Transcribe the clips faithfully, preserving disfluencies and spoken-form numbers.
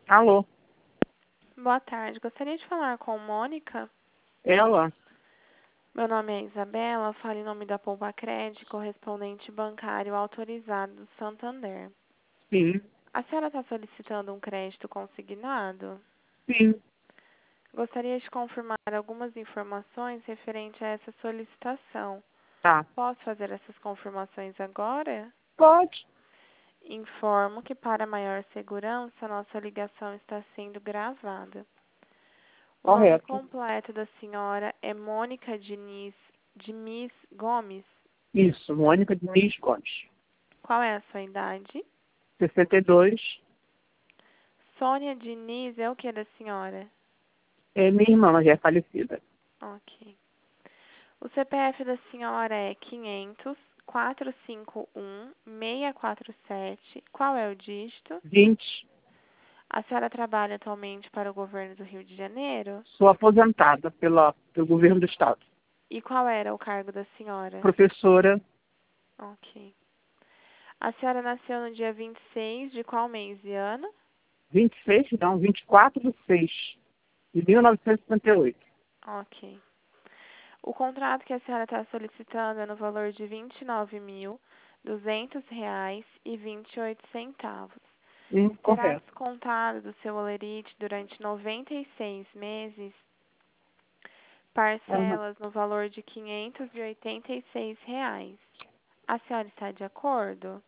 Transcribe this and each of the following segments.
Alô, Boa tarde. Gostaria de falar com Mônica. ela? Meu nome é Isabela, falo em nome da Poupa Crédito, correspondente bancário autorizado do Santander. Sim, A senhora está solicitando um crédito consignado? sim, Gostaria de confirmar algumas informações referente a essa solicitação. tá. Posso fazer essas confirmações agora? Pode. Informo que, para maior segurança, nossa ligação está sendo gravada. O nome Correto. completo da senhora é Mônica Diniz Diniz Gomes. Isso, Mônica Diniz Gomes. Qual é a sua idade? sessenta e dois. Sônia Diniz é o que da senhora? É minha irmã, mas já é falecida. Ok. O C P F da senhora é quinhentos, quatrocentos e cinquenta e um, seiscentos e quarenta e sete. Qual é o dígito? vinte. A senhora trabalha atualmente para o governo do Rio de Janeiro? Sou aposentada pela, pelo governo do estado. E qual era o cargo da senhora? Professora, Ok. A senhora nasceu no dia vinte e seis de qual mês e ano? vinte e seis, não, vinte e quatro de seis de mil novecentos e setenta e oito. Ok. O contrato que a senhora está solicitando é no valor de vinte e nove mil, duzentos reais e vinte e oito centavos. Hum, Será correto. descontado do seu holerite durante noventa e seis meses, parcelas no valor de quinhentos e oitenta e seis reais. A senhora está de acordo?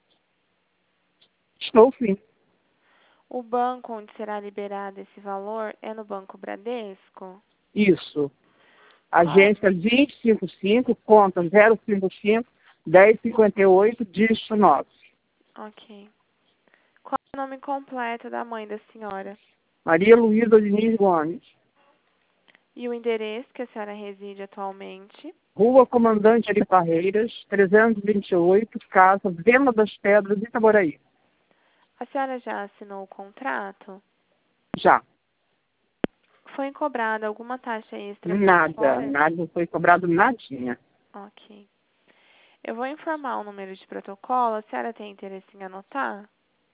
Estou sim. O banco onde será liberado esse valor é no Banco Bradesco? Isso. Qual? Agência vinte e cinquenta e cinco, conta zero cinquenta e cinco, dez cinquenta e oito, dígito nove. Ok. Qual é o nome completo da mãe da senhora? Maria Luísa Diniz Gomes. E o endereço que a senhora reside atualmente? Rua Comandante Ari Parreiras, trezentos e vinte e oito, Casa Venda das Pedras, Itaboraí. A senhora já assinou o contrato? Já. Foi cobrada alguma taxa extra por Nada, fora? nada, não foi cobrado nadinha. Ok. Eu vou informar o número de protocolo. A senhora tem interesse em anotar?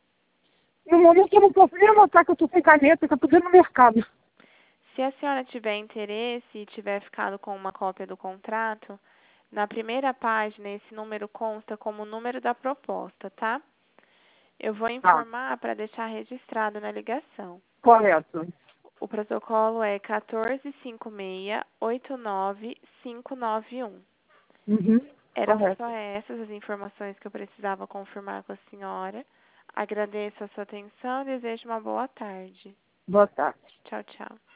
No momento eu não posso nem anotar que eu estou sem caneta, que eu estou vendo no mercado. Se a senhora tiver interesse e tiver ficado com uma cópia do contrato, na primeira página esse número consta como o número da proposta, tá? Eu vou Tá, informar para deixar registrado na ligação. correto. O protocolo é um quatro cinco seis, oito nove cinco nove um. Uhum, Eram correto. só essas as informações que eu precisava confirmar com a senhora. Agradeço a sua atenção e desejo uma boa tarde. Boa tarde. Tchau, tchau.